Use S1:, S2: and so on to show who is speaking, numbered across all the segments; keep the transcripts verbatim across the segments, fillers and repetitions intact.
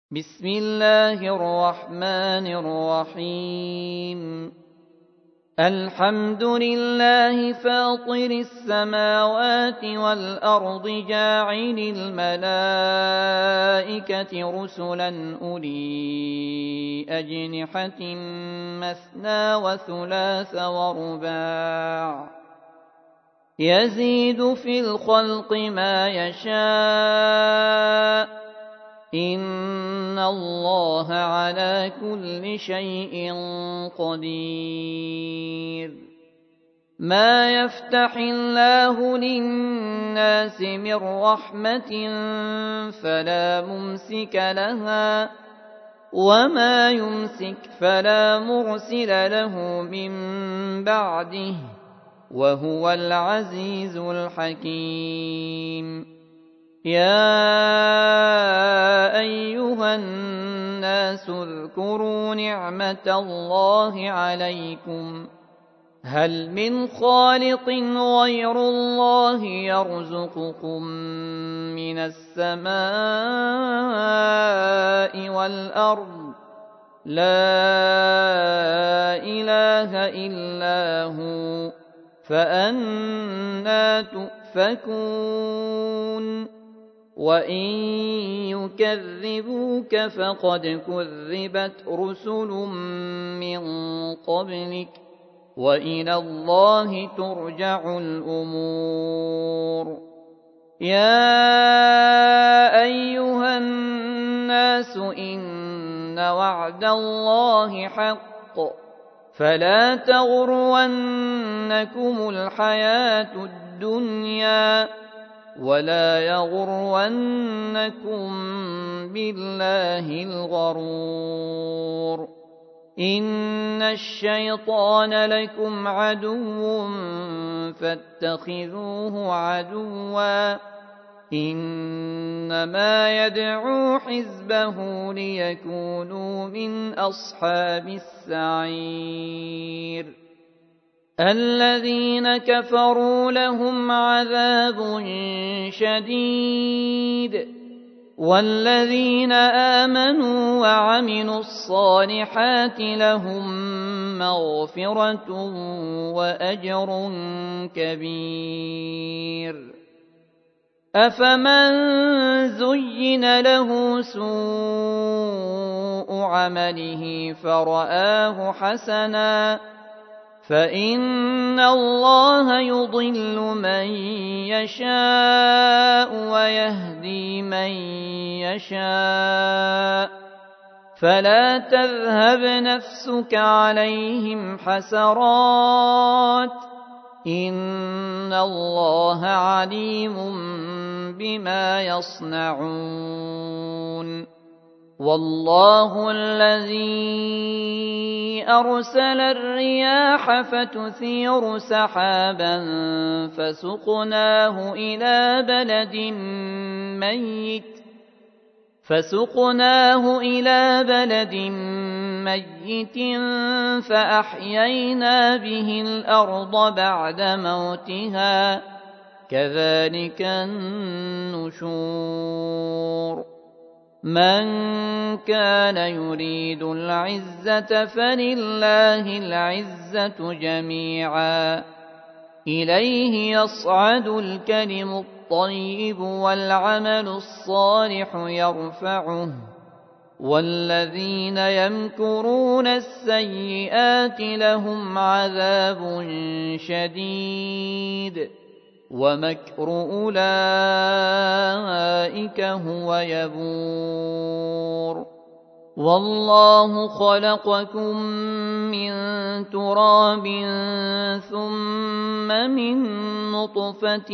S1: بسم الله الرحمن الرحيم الحمد لله فاطر السماوات والأرض جاعل الملائكة رسلا أولي أجنحة مثنى وثلاث ورباع يزيد في الخلق ما يشاء إن الله على كل شيء قدير ما يفتح الله للناس من رحمة فلا ممسك لها وما يمسك فلا مرسل له من بعده وهو العزيز الحكيم يا أيها الناس اذكروا نعمة الله عليكم هل من خالق غير الله يرزقكم من السماء والأرض لا إله إلا هو فأنى تؤفكون وإن يكذبوك فقد كذبت رسل من قبلك وإلى الله ترجع الأمور يا أيها الناس إن وعد الله حق فلا تغرنكم الحياة الدنيا ولا يغرنكم بالله الغرور إن الشيطان لكم عدو فاتخذوه عدوا إنما يدعو حزبه ليكونوا من أصحاب السعير الذين كفروا لهم عذاب شديد والذين آمنوا وعملوا الصالحات لهم مغفرة وأجر كبير أفمن زين له سوء عمله فرآه حسنا فإن الله يضل من يشاء ويهدي من يشاء فلا تذهب نفسك عليهم حسرات إن الله عليم بما يصنعون والله الذي أرسل الرياح فتثير سحابا فسقناه إلى بلد ميت فسقناه إلى بلد ميت فأحيينا به الأرض بعد موتها كذلك النشور من كان يريد العزة فلله العزة جميعا إليه يصعد الكلم الطيب والعمل الصالح يرفعه والذين يمكرون السيئات لهم عذاب شديد ومكر أولئك هو يبور والله خلقكم من تراب ثم من نطفة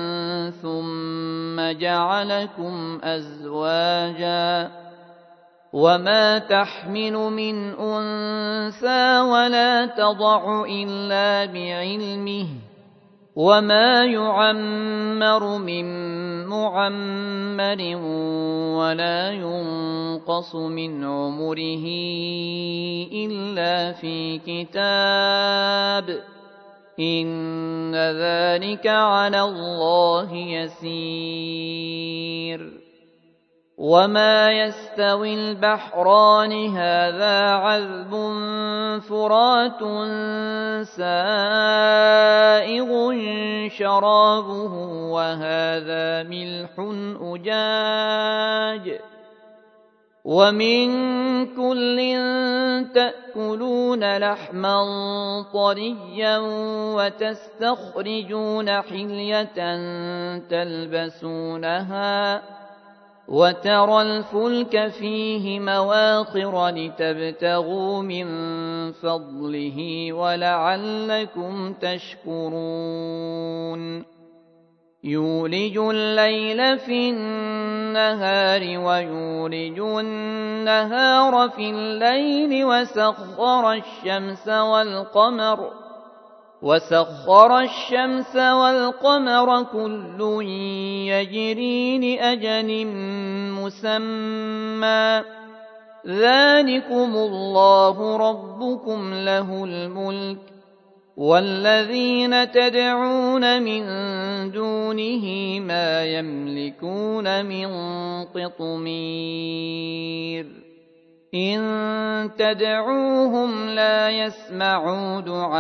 S1: ثم جعلكم أزواجا وما تحمل من أنثى ولا تضع إلا بعلمه وما يعمر من معمر ولا ينقص من عمره إلا في كتاب إن ذلك على الله يسير وما يستوي البحران هذا عذب فرات سائغ شرابه وهذا ملح أجاج ومن كل تأكلون لحما طريا وتستخرجون حلية تلبسونها وترى الفلك فيه مواخر لتبتغوا من فضله ولعلكم تشكرون يولج الليل في النهار ويولج النهار في الليل وسخر الشمس والقمر وسخر الشمس والقمر كل يجري لأجل مسمى ذلكم الله ربكم له الملك والذين تدعون من دونه ما يملكون من قطمير إن تدعوهم لا يسمعوا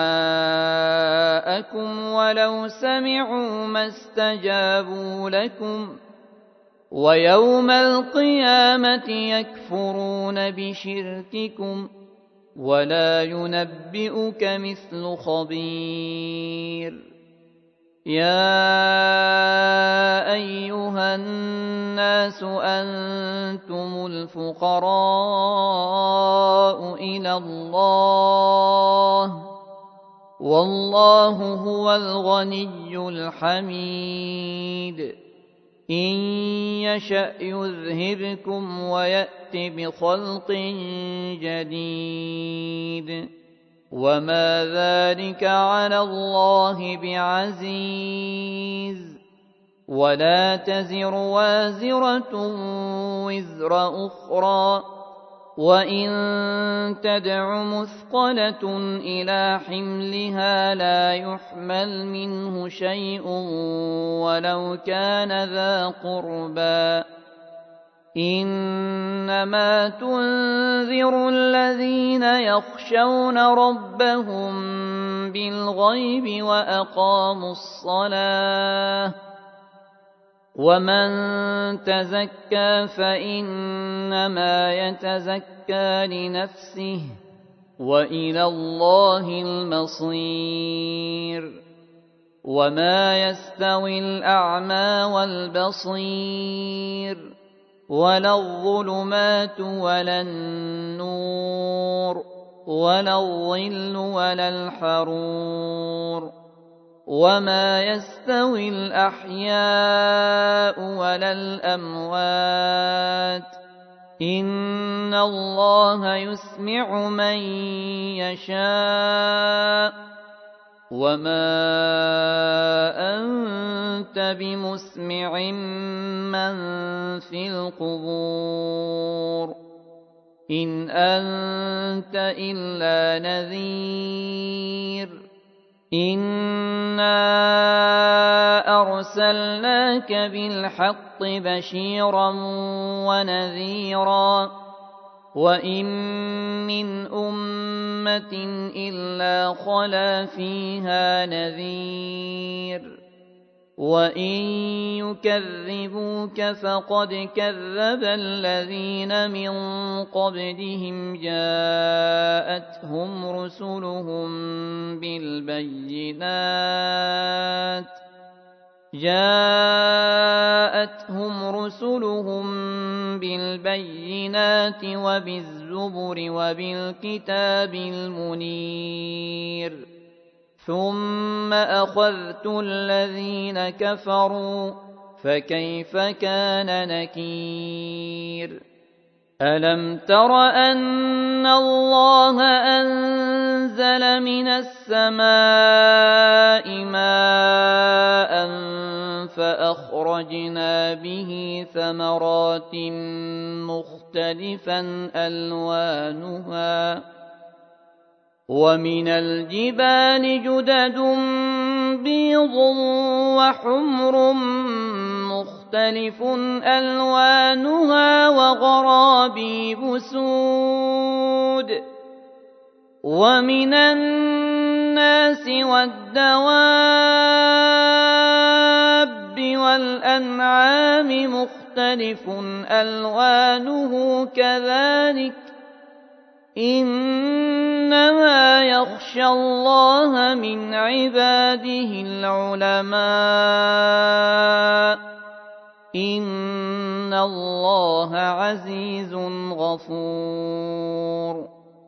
S1: دعاءكم ولو سمعوا ما استجابوا لكم ويوم القيامة يكفرون بشرككم ولا ينبئك مثل خبير يا أيها الناس أنتم الفقراء إلى الله والله هو الغني الحميد إن يشأ يذهبكم ويأت بخلق جديد وما ذلك على الله بعزيز ولا تزر وازرة وزر أخرى وإن تدع مثقلة إلى حملها لا يحمل منه شيء ولو كان ذا قربى إنما تنذر الذين يخشون ربهم بالغيب وأقاموا الصلاة ومن تزكى فإنما يتزكى لنفسه وإلى الله المصير وما يستوي الأعمى والبصير ولا الظلمات ولا النور ولا الظل ولا الحرور وما يستوي الأحياء ولا الأموات إن الله يسمع من يشاء وما أنت بمسمع من في القبور إن أنت إلا نذير إنا أرسلناك بالحق بشيرا ونذيرا وإن من أمة إلا خلا فيها نذير وإن يكذبوك فقد كذب الذين من قبلهم جاءتهم رسلهم بالبينات جاءتهم رسلهم بالبينات وبالزبر وبالكتاب المنير ثم أخذت الذين كفروا فكيف كان نكير ألم تر أن الله أنزل من السماء ماء فأخرجنا به ثمرات مختلفا ألوانها ومن الجبال جدد بيض وحمر مختلف مختلف ألوانها وغرابيب سود ومن الناس والدواب والأنعام مختلف ألوانه كذلك إنما يخشى الله من عباده العلماء إن الله عزيز غفور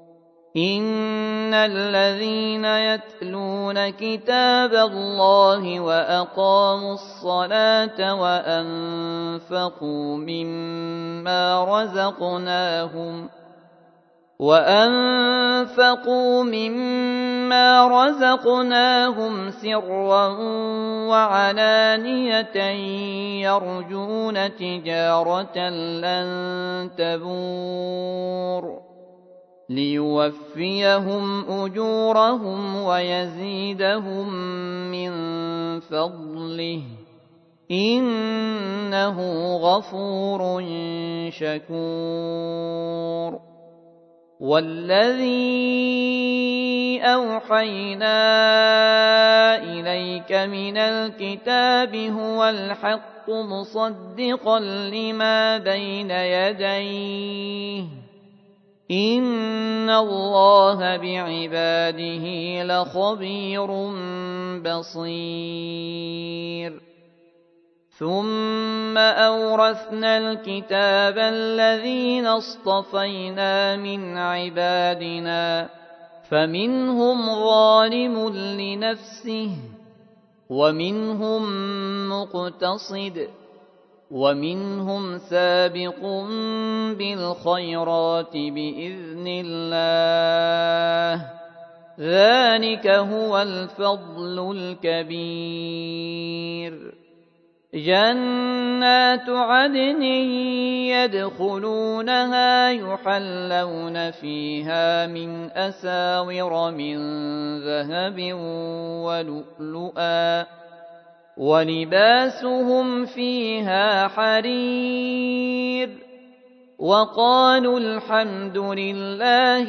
S1: إن الذين يتلون كتاب الله وأقاموا الصلاة وأنفقوا مما رزقناهم وأنفقوا مما رزقناهم سرا وعلانية يرجون تجارة لن تبور ليوفيهم أجورهم ويزيدهم من فضله إنه غفور شكور والذي أوحينا إليك من الكتاب هو الحق مصدقا لما بين يديه إن الله بعباده لخبير بصير ثم أورثنا الكتاب الذين اصطفينا من عبادنا فمنهم ظالم لنفسه ومنهم مقتصد ومنهم سابق بالخيرات بإذن الله ذلك هو الفضل الكبير جنات عدن يدخلونها يحلون فيها من أساور من ذهب ولؤلؤا ولباسهم فيها حرير وقالوا الحمد لله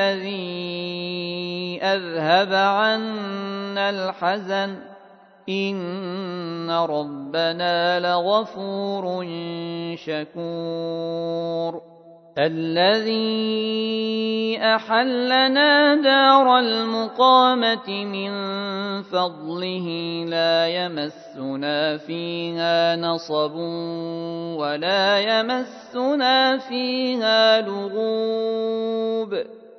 S1: الذي أذهب عنا الحزن إن ربنا لغفور شكور الذي أحلنا دار المقامة من فضله لا يمسنا فيها نصب ولا يمسنا فيها لغوب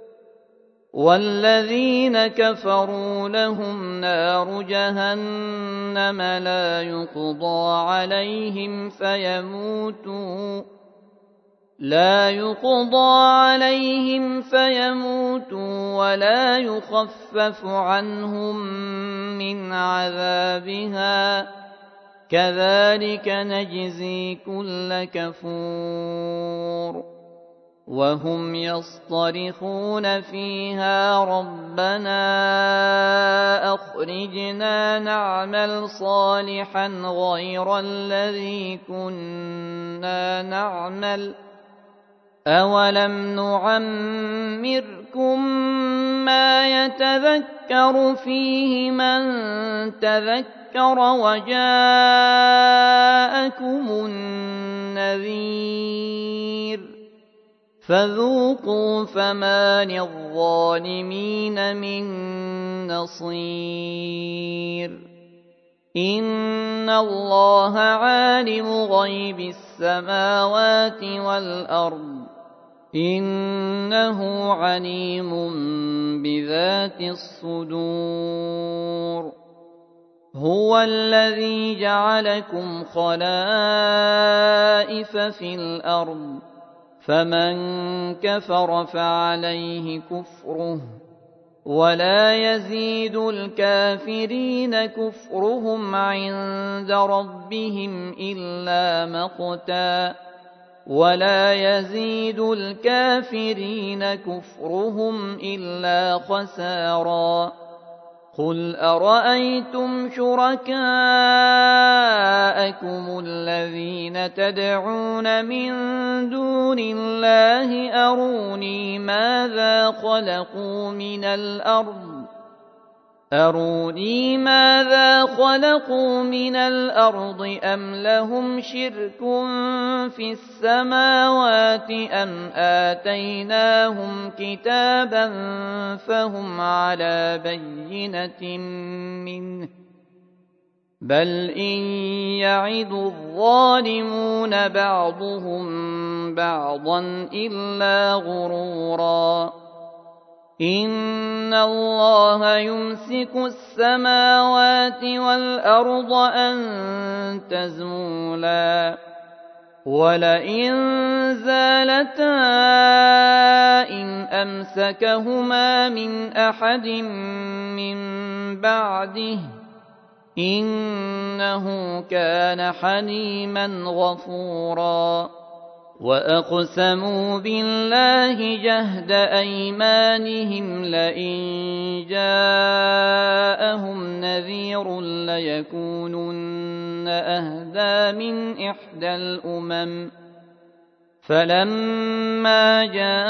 S1: والذين كفروا لهم نار جهنم لا يقضى عليهم فيموتوا لا يقضى عليهم فيموتوا ولا يخفف عنهم من عذابها كذلك نجزي كل كفور وهم يصطرخون فيها ربنا أخرجنا نعمل صالحا غير الذي كنا نعمل أولم نعمركم ما يتذكر فيه من تذكر وجاءكم النذير فذوقوا فما للظالمين من نصير إن الله عالم غيب السماوات والأرض إنه عليم بذات الصدور هو الذي جعلكم خلائف في الأرض فمن كفر فعليه كفره ولا يزيد الكافرين كفرهم عند ربهم إلا مقتا ولا يزيد الكافرين كفرهم إلا خسارا قل أرأيتم شركاءكم الذين تدعون من دون الله أروني ماذا خلقوا من الأرض أروني ماذا خلقوا من الأرض أم لهم شرك في السماوات أم آتيناهم كتابا فهم على بينة منه بل إن يعد الظالمون بعضهم بعضا إلا غرورا إن الله يمسك السماوات والأرض أن تزولا ولئن زالتا إن أمسكهما من أحد من بعده إنه كان حليما غفورا وأقسموا بالله جهد أيمانهم لئن جاءهم نذير ليكونن أهدى من إحدى الأمم فلما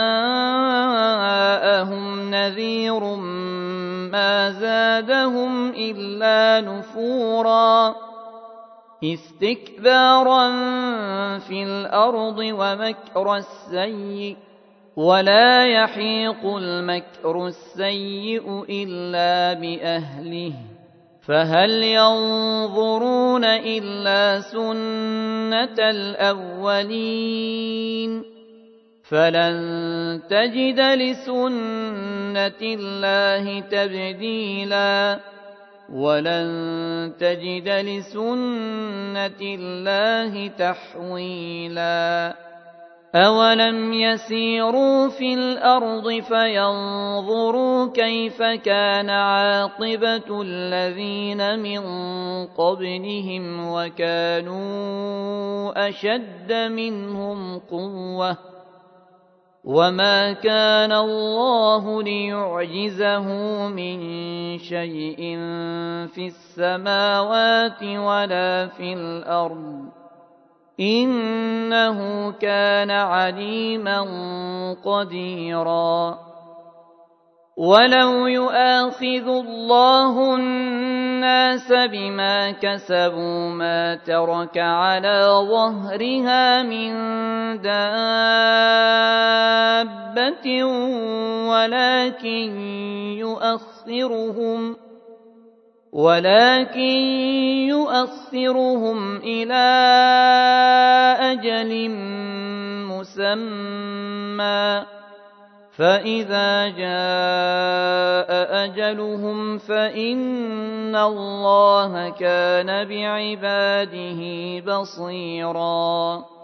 S1: جاءهم نذير ما زادهم إلا نفورا استكبارا في الأرض ومكر السيء ولا يحيق المكر السيء إلا بأهله فهل ينظرون إلا سنة الأولين فلن تجد لسنة الله تبديلا ولن تجد لسنة الله تحويلا أولم يسيروا في الأرض فينظروا كيف كان عاقبة الذين من قبلهم وكانوا أشد منهم قوة وما كان الله ليعجزه من شيء في السماوات ولا في الأرض إنه كان عليما قديرا ولو يؤاخذ الله الناس بما كسبوا ما ترك على ظهرها من دابة ولكن يؤخرهم ولكن يؤخرهم إلى أجل مسمى فإذا جاء أجلهم فإن الله كان بعباده بصيراً